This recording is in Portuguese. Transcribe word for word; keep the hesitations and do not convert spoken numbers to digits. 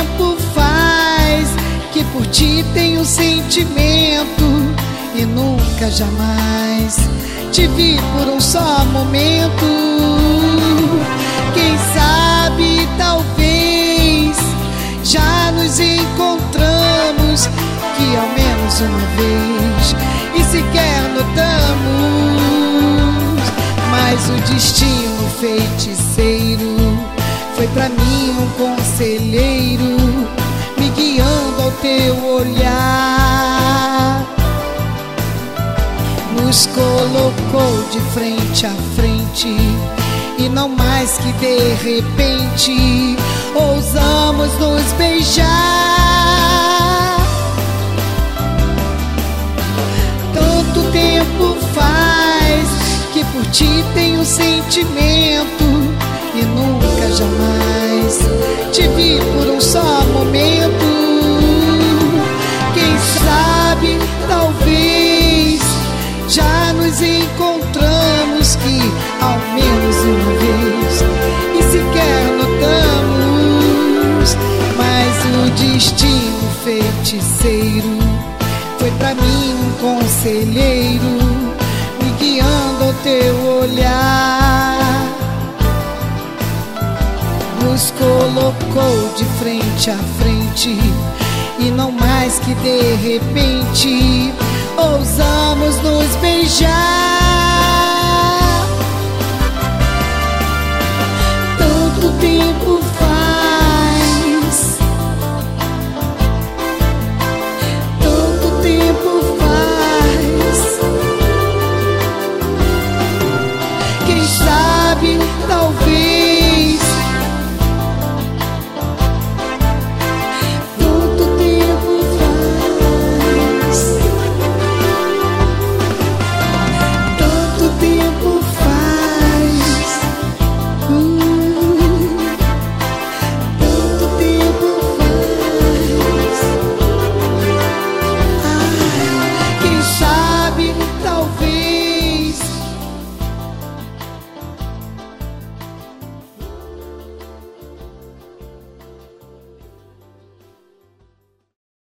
tempo faz que por ti tenho sentimento e nunca jamais te vi por um só momento. Quem sabe, talvez já nos encontramos, que ao menos uma vez e sequer notamos. Mas o destino feiticeiro foi pra mim um conselheiro, me guiando ao teu olhar. Nos colocou de frente a frente e não mais que de repente ousamos nos beijar. Tanto tempo faz que por ti tenho sentimento e nunca jamais te vi por um só momento. Quem sabe, talvez já nos encontramos, que ao menos uma vez e sequer notamos. Mas o destino feiticeiro foi pra mim um conselheiro, me guiando ao teu olhar. Nos colocou de frente a frente e não mais que de repente ousamos nos beijar.